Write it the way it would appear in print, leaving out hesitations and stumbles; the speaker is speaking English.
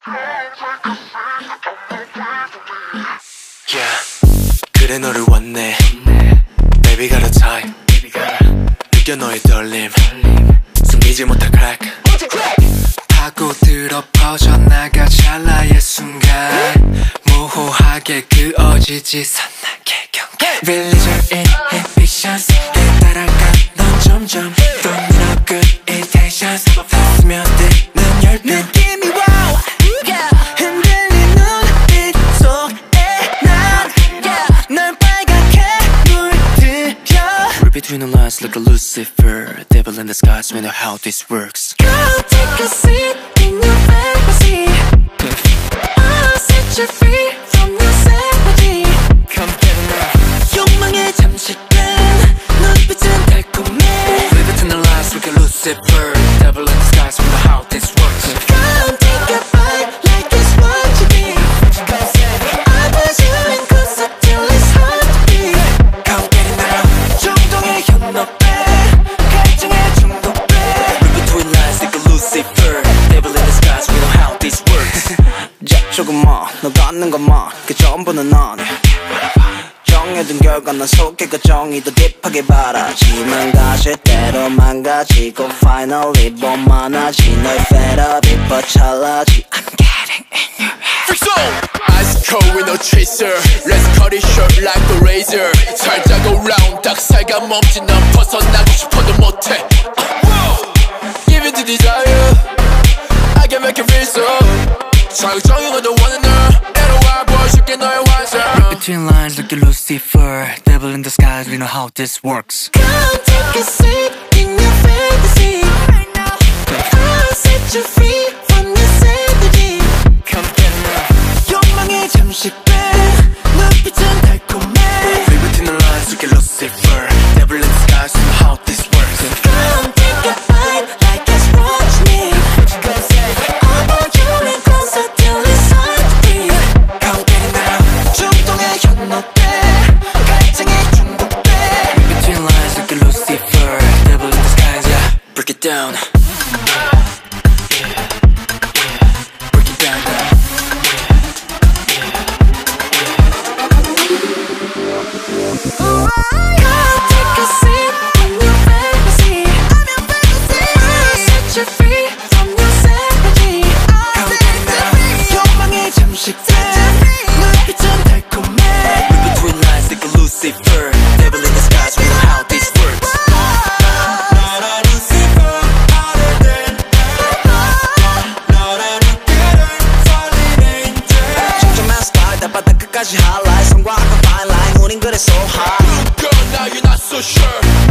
Yeah, 그래 너를 원해 Baby got a type 느껴 너의 떨림 숨기지 못할 crack 파고들어 퍼져나가 찰나의 순간 모호하게 그어지지 선나게 경계 Release your inhibitions 따라가 넌 점점 또 밀어 good intentions 다 스며드는 열병 느낌이 wow 흔들린 눈빛 속에 난 빨갛게 물들여 Read between the lines like a Lucifer Devil in the skies, we know how this works Come take a seat in your fantasy I'll set you free from your sanity Come get it now 욕망에 잠식된 눈빛은 달콤해 Read between the lines like a Lucifer Devil in the skies, we know how this works Come take a bite like it's what you need I put you in closer till it's hard to breathe Come get it now 충동에 현혹돼 갈증에 중독돼 Read between lines like a Lucifer Devil in the skies, we know how this works 야 조금만 너 갖는 것만 그 전부는 넌 정해둔 결과 난 속에 그 정이 더 딥하게 바라지만 가실 대로 망가지고 Finally 뻔만하지 널 fed up 이뻐 찰나지 I'm getting in your head Freak zone! Ice cold with no chaser Let's cut it short like a razor 살짝 around 딱 살감없지 난 벗어나고 싶어도 못해 Give it to desire I can make it feel so 자극적인 건 더 원해 널 애로와 보여 쉽게 너의 환상 Between lines like a Lucifer Devil in the skies we know how this works Come take a seat in your fantasy I'll set you free from your sanity Come get it now 욕망에 잠식된 눈빛은 달콤해 Read between the lines like a Lucifer Devil in the skies we know how this works Come take a bite like it's what you need I want you in closer till it's hard to breathe Come get it now 충동에 현혹돼 갈증에 중독돼 Between lines like a Lucifer Devil in the skies yeah Break it down Break it down Come take a seat in your fantasy I'll set you free from your sanity 욕망에 잠식된 눈빛은 달콤해 Read between lines like a Lucifer Devil in the skies we know how this works 점점한 스타일 다 바닥 끝까지 highlight 성과가 fine line 우린 그래 so high Girl now you're not so sure